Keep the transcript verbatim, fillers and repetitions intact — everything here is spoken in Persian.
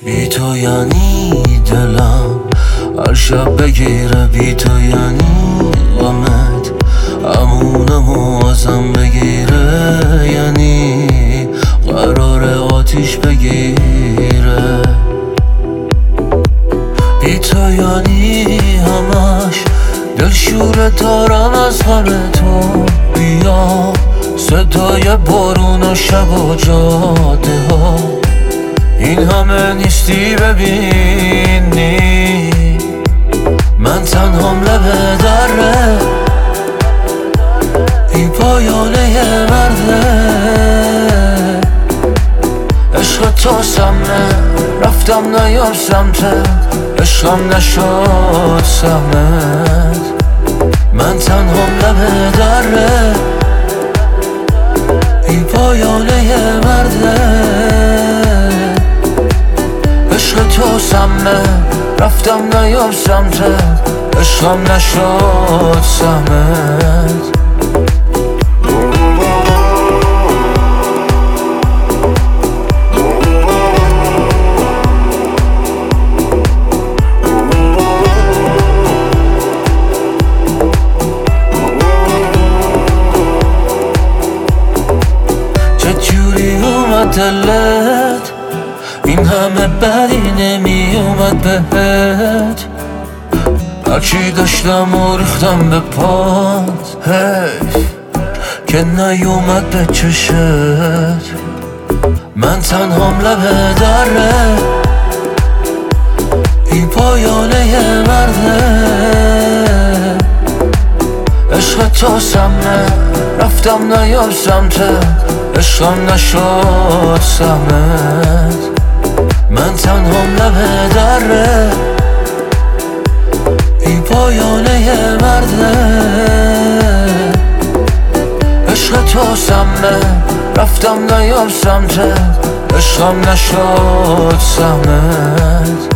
بی تو یعنی دلم هر شب بگیره، بی تو یعنی غمت همونمو ازم بگیره، یعنی قرار آتیش بگیره. بی تو یعنی همش دلشوره دارم از غم تو. بیا صدای بارون و شب و جاده ها، این همه نیستی ببینی من تنهام لبه دره. این پایانه مرده عشق تو سمه، رفتم نیام سمتت، عشقم نشد سمت. من تنهام لبه دره، این پایانه مرده عشق تو سمه، رفتم نیام سمتت، عشقم نشد سمت. چجوری اومد دلت این همه بدی نمی اومد بهت؟ هرچی داشتم و ریختم به پات، حیف که نیومد به چشت. من تنهام لبه دره، این پایانه مرده عشق تو سمه، رفتم نیام سمتت، عشقم نشد سمت. من تنهام لبه دره، این پایانه مرده عشق تو سمه، رفتم نیام سمتت، عشقم نشد سمت.